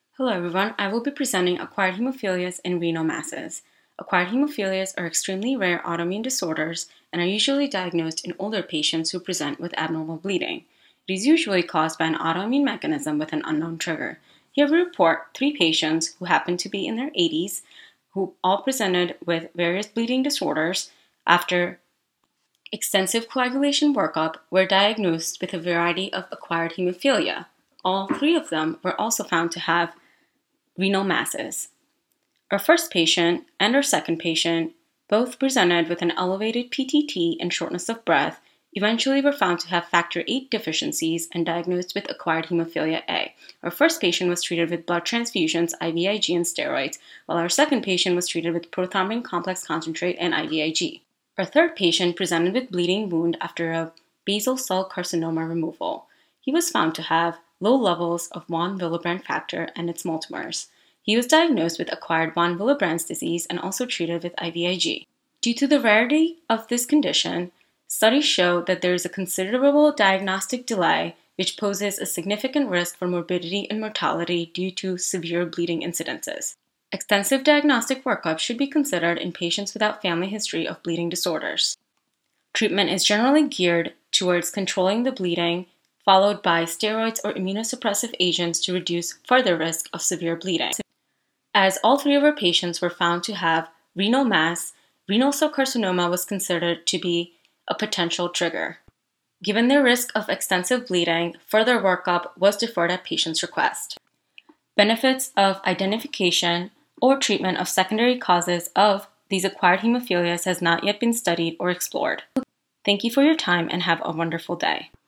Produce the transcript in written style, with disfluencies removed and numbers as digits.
Hello everyone, I will be presenting acquired hemophilias and renal masses. Acquired hemophilias are extremely rare autoimmune disorders and are usually diagnosed in older patients who present with abnormal bleeding. It is usually caused by an autoimmune mechanism with an unknown trigger. Here we report 3 patients who happen to be in their 80s who all presented with various bleeding disorders after extensive coagulation workup were diagnosed with a variety of acquired hemophilia. All 3 of them were also found to have renal masses. Our first patient and our second patient both presented with an elevated PTT and shortness of breath, eventually were found to have factor VIII deficiencies and diagnosed with acquired hemophilia A. Our first patient was treated with blood transfusions, IVIG, and steroids, while our second patient was treated with prothrombin complex concentrate and IVIG. Our third patient presented with bleeding wound after a basal cell carcinoma removal. He was found to have low levels of von Willebrand factor and its multimers. He was diagnosed with acquired von Willebrand's disease and also treated with IVIG. Due to the rarity of this condition, studies show that there is a considerable diagnostic delay which poses a significant risk for morbidity and mortality due to severe bleeding incidences. Extensive diagnostic workup should be considered in patients without family history of bleeding disorders. Treatment is generally geared towards controlling the bleeding, followed by steroids or immunosuppressive agents to reduce further risk of severe bleeding. As all 3 of our patients were found to have renal mass, renal cell carcinoma was considered to be a potential trigger. Given their risk of extensive bleeding, further workup was deferred at patient's request. Benefits of identification or treatment of secondary causes of these acquired hemophilias has not yet been studied or explored. Thank you for your time and have a wonderful day.